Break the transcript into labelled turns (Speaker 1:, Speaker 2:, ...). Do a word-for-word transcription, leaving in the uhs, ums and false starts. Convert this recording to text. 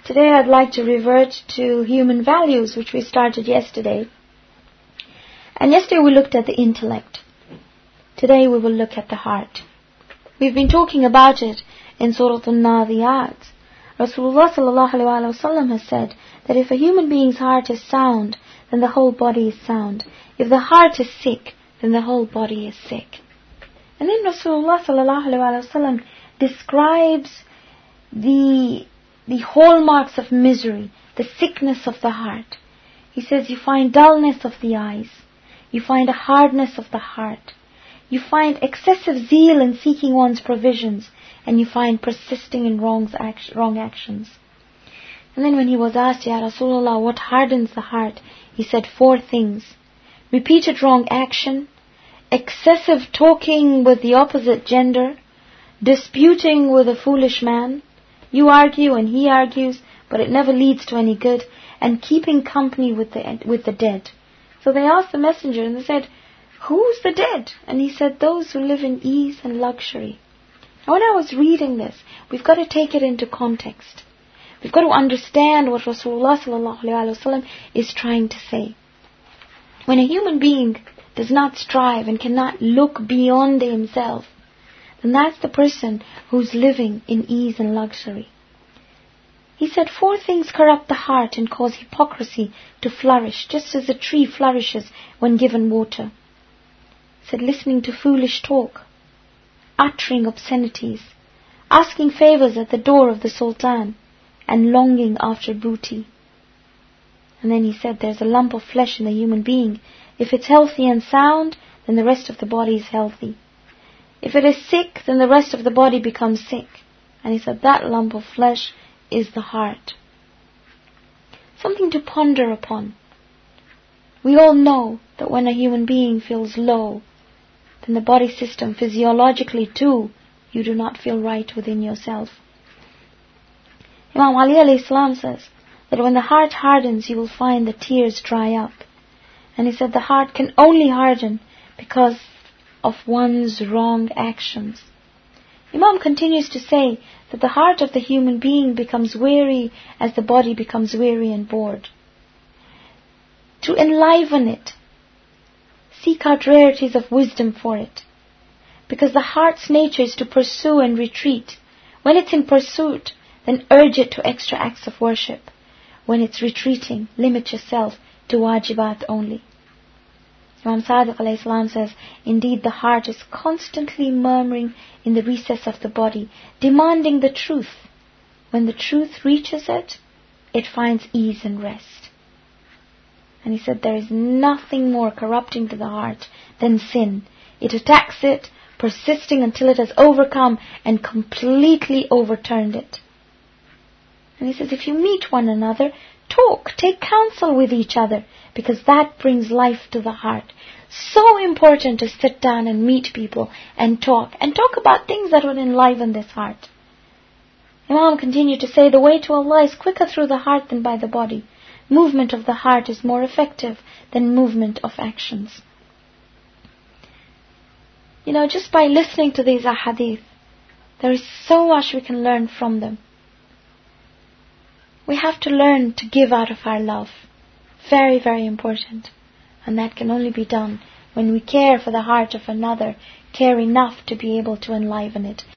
Speaker 1: Today I'd like to revert to human values, which we started yesterday. And yesterday we looked at the intellect. Today we will look at the heart. We've been talking about it in Surah Al-Nadiyat. Rasulullah sallallahu alayhi wa sallam has said that if a human being's heart is sound, then the whole body is sound. If the heart is sick, then the whole body is sick. And then Rasulullah sallallahu alayhi wa sallam describes the, the hallmarks of misery, the sickness of the heart. He says you find dullness of the eyes, you find a hardness of the heart, you find excessive zeal in seeking one's provisions, and you find persisting in wrongs, wrong actions. And then when he was asked, Ya Rasulullah, what hardens the heart? He said four things. Repeated wrong action, excessive talking with the opposite gender, disputing with a foolish man. You argue and he argues, but it never leads to any good, and keeping company with the with the dead. So they asked the messenger and they said, who's the dead? And he said, those who live in ease and luxury. Now when I was reading this, we've got to take it into context. We've got to understand what Rasulullah sallallahu alaihi wasallam is trying to say. When a human being does not strive and cannot look beyond himself, then that's the person who's living in ease and luxury. He said four things corrupt the heart and cause hypocrisy to flourish, just as a tree flourishes when given water. He said listening to foolish talk, uttering obscenities, asking favors at the door of the sultan, and longing after booty. And then he said there's a lump of flesh in the human being. If it's healthy and sound, then the rest of the body is healthy. If it is sick, then the rest of the body becomes sick. And he said that lump of flesh is the heart. Something to ponder upon. We all know that when a human being feels low, then the body system, physiologically too, you do not feel right within yourself. Imam Ali alayhi salam says that when the heart hardens, you will find the tears dry up. And he said the heart can only harden because of one's wrong actions. Imam continues to say that the heart of the human being becomes weary as the body becomes weary and bored. To enliven it, seek out rarities of wisdom for it. Because the heart's nature is to pursue and retreat. When it's in pursuit, then urge it to extra acts of worship. When it's retreating, limit yourself to wajibat only. Imam Sadiq alayhi salam says, indeed the heart is constantly murmuring in the recess of the body, demanding the truth. When the truth reaches it, it finds ease and rest. And he said there is nothing more corrupting to the heart than sin. It attacks it, persisting until it has overcome and completely overturned it. And he says if you meet one another, talk, take counsel with each other, because that brings life to the heart. So important to sit down and meet people and talk, and talk about things that would enliven this heart. Imam continued to say, the way to Allah is quicker through the heart than by the body. Movement of the heart is more effective than movement of actions. You know, just by listening to these ahadith, there is so much we can learn from them. We have to learn to give out of our love. Very, very important. And that can only be done when we care for the heart of another, care enough to be able to enliven it.